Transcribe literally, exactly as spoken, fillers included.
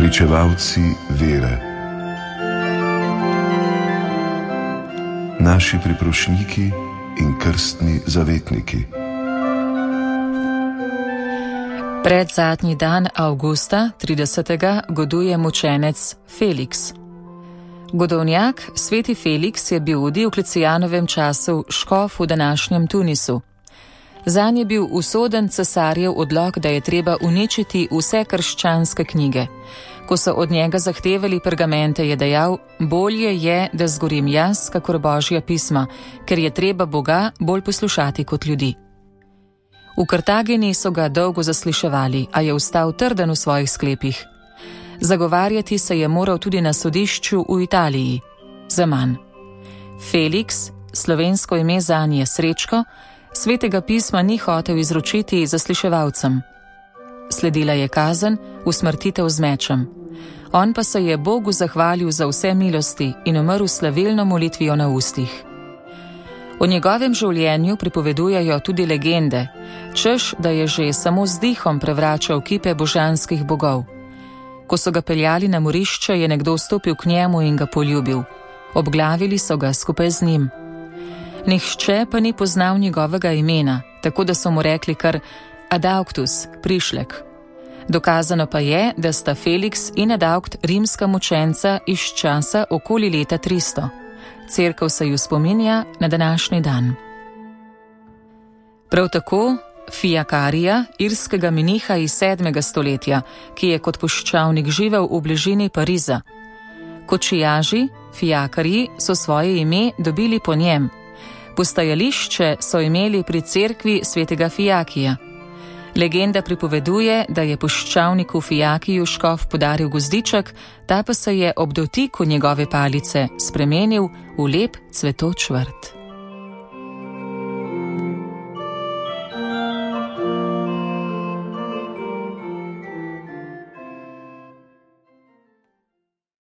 Pričevalci vere. Naši priprošniki in krstni zavetniki. Predzadnji dan avgusta, tridesetega, goduje mučenec Feliks. Godovnjak, sveti Feliks, je bil v Dioklecijanovem času škof v današnjem Tunisu. Zanj je bil usoden cesarjev odlok, da je treba uničiti vse krščanske knjige. Ko so od njega zahtevali pergamente, je dejal: bolje je, da zgorim jaz, kakor Božja pisma, ker je treba Boga bolj poslušati kot ljudi. V Kartagini so ga dolgo zasliševali, a je ostal trden v svojih sklepih. Zagovarjati se je moral tudi na sodišču v Italiji. Zaman. Feliks, slovensko ime zanj je Srečko, svetega pisma ni hotel izročiti zasliševalcem. Sledila je kazen, usmrtitev z mečem. On pa se je Bogu zahvalil za vse milosti in umrl s slavilno molitvijo na ustih. O njegovem življenju pripovedujejo tudi legende, češ, da je že samo z dihom prevračal kipe božanskih bogov. Ko so ga peljali na morišče, je nekdo stopil k njemu in ga poljubil. Obglavili so ga skupaj z njim. Nihče pa ni poznal njegovega imena, tako da so mu rekli kar Adauctus, prišlek. Dokazano pa je, da sta Feliks in Adauct rimska mučenca iz časa okoli leta tristo. Cerkev se ju spominja na današnji dan. Prav tako Fiakarija, irskega meniha iz sedmega stoletja, ki je kot puščavnik živel v bližini Pariza. Kočijaži, fiakarji, so svoje ime dobili po njem. Postajališče so imeli pri cerkvi svetega Fiakija. Legenda pripoveduje, da je puščavniku Fiakiju škof podaril gozdiček, ta pa se je ob dotiku njegove palice spremenil v lep cvetoč vrt.